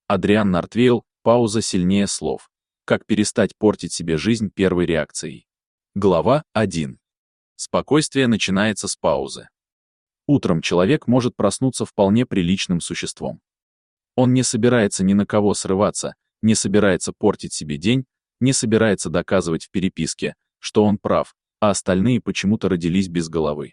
Адриан Нортвейл, пауза сильнее слов. Как перестать портить себе жизнь первой реакцией. Глава 1. Спокойствие начинается с паузы. Утром человек может проснуться вполне приличным существом. Он не собирается ни на кого срываться, не собирается портить себе день, не собирается доказывать в переписке, что он прав, а остальные почему-то родились без головы.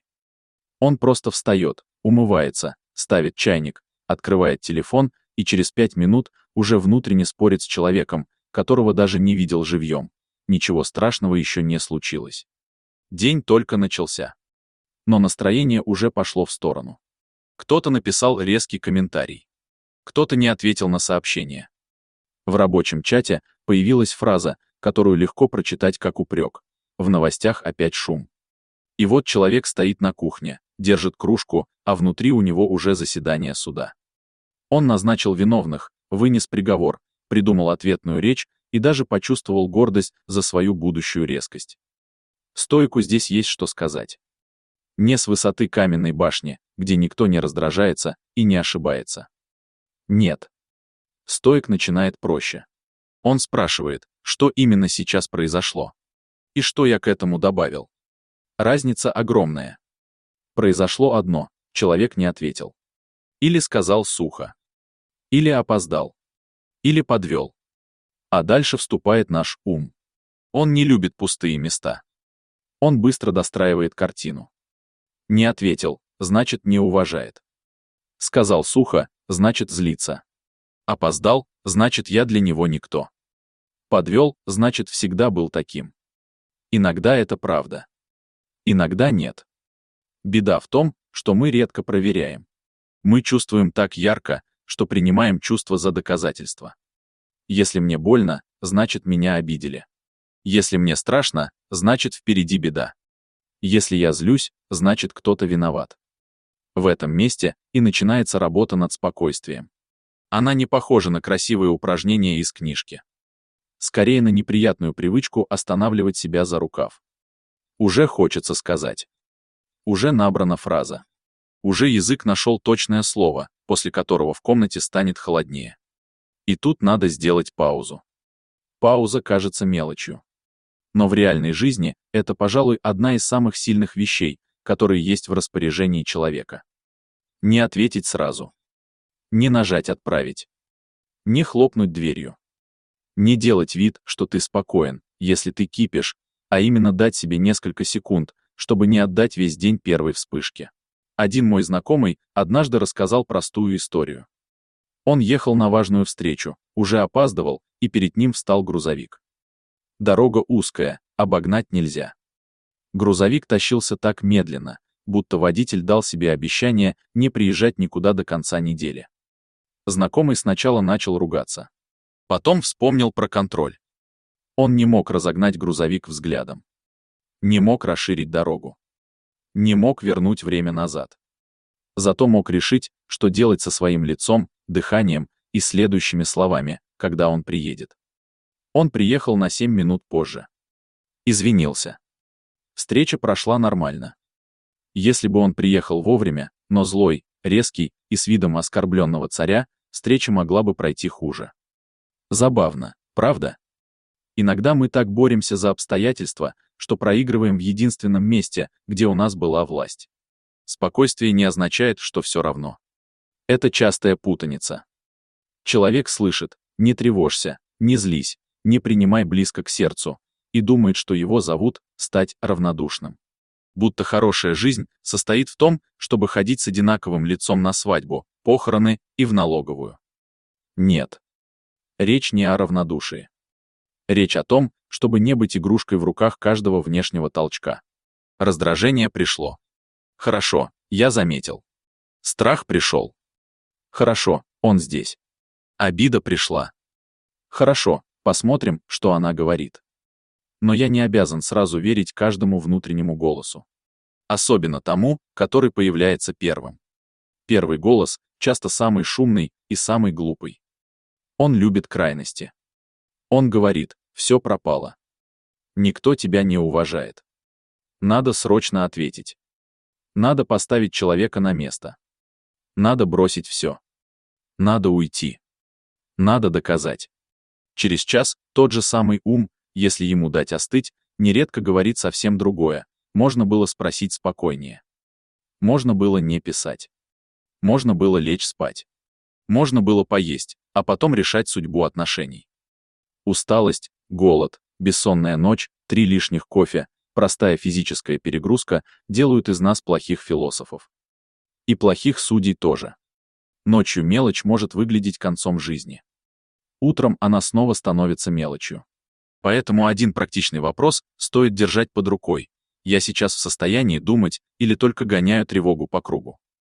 Он просто встает, умывается, ставит чайник, открывает телефон и через 5 минут уже внутренне спорит с человеком, которого даже не видел живьем. Ничего страшного еще не случилось. День только начался. Но настроение уже пошло в сторону. Кто-то написал резкий комментарий. Кто-то не ответил на сообщение. В рабочем чате появилась фраза, которую легко прочитать как упрек. В новостях опять шум. И вот человек стоит на кухне, держит кружку, а внутри у него уже заседание суда. Он назначил виновных, вынес приговор, придумал ответную речь и даже почувствовал гордость за свою будущую резкость. Стоику здесь есть что сказать. Не с высоты каменной башни, где никто не раздражается и не ошибается. Нет. Стоик начинает проще. Он спрашивает, что именно сейчас произошло. И что я к этому добавил. Разница огромная. Произошло одно, человек не ответил. Или сказал сухо. Или опоздал. Или подвел. А дальше вступает наш ум. Он не любит пустые места. Он быстро достраивает картину. Не ответил, значит, не уважает. Сказал сухо, значит, злится. Опоздал, значит, я для него никто. Подвел, значит, всегда был таким. Иногда это правда. Иногда нет. Беда в том, что мы редко проверяем. Мы чувствуем так ярко, что принимаем чувства за доказательство. Если мне больно, значит, меня обидели. Если мне страшно, значит, впереди беда. Если я злюсь, значит, кто-то виноват. В этом месте и начинается работа над спокойствием. Она не похожа на красивые упражнения из книжки. Скорее на неприятную привычку останавливать себя за рукав. Уже хочется сказать. Уже набрана фраза. Уже язык нашел точное слово, после которого в комнате станет холоднее. И тут надо сделать паузу. Пауза кажется мелочью. Но в реальной жизни это, пожалуй, одна из самых сильных вещей, которые есть в распоряжении человека. Не ответить сразу. Не нажать «Отправить». Не хлопнуть дверью. Не делать вид, что ты спокоен, если ты кипишь, а именно дать себе несколько секунд, чтобы не отдать весь день первой вспышке. Один мой знакомый однажды рассказал простую историю. Он ехал на важную встречу, уже опаздывал, и перед ним встал грузовик. Дорога узкая, обогнать нельзя. Грузовик тащился так медленно, будто водитель дал себе обещание не приезжать никуда до конца недели. Знакомый сначала начал ругаться. Потом вспомнил про контроль. Он не мог разогнать грузовик взглядом. Не мог расширить дорогу. Не мог вернуть время назад. Зато мог решить, что делать со своим лицом, дыханием и следующими словами, когда он приедет. Он приехал на 7 минут позже. Извинился. Встреча прошла нормально. Если бы он приехал вовремя, но злой, резкий и с видом оскорбленного царя, встреча могла бы пройти хуже. Забавно, правда? Иногда мы так боремся за обстоятельства, что проигрываем в единственном месте, где у нас была власть. Спокойствие не означает, что все равно. Это частая путаница. Человек слышит: не тревожься, не злись, не принимай близко к сердцу, и думает, что его зовут стать равнодушным. Будто хорошая жизнь состоит в том, чтобы ходить с одинаковым лицом на свадьбу, похороны и в налоговую. Нет. Речь не о равнодушии. Речь о том, чтобы не быть игрушкой в руках каждого внешнего толчка. Раздражение пришло. Хорошо, я заметил. Страх пришел. Хорошо, он здесь. Обида пришла. Хорошо, посмотрим, что она говорит. Но я не обязан сразу верить каждому внутреннему голосу. Особенно тому, который появляется первым. Первый голос часто самый шумный и самый глупый. Он любит крайности. Он говорит: все пропало. Никто тебя не уважает. Надо срочно ответить. Надо поставить человека на место. Надо бросить все. Надо уйти. Надо доказать. Через час тот же самый ум, если ему дать остыть, нередко говорит совсем другое. Можно было спросить спокойнее. Можно было не писать. Можно было лечь спать. Можно было поесть, а потом решать судьбу отношений. Усталость, голод, бессонная ночь, 3 лишних кофе, простая физическая перегрузка делают из нас плохих философов. И плохих судей тоже. Ночью мелочь может выглядеть концом жизни. Утром она снова становится мелочью. Поэтому один практичный вопрос стоит держать под рукой. Я сейчас в состоянии думать или только гоняю тревогу по кругу?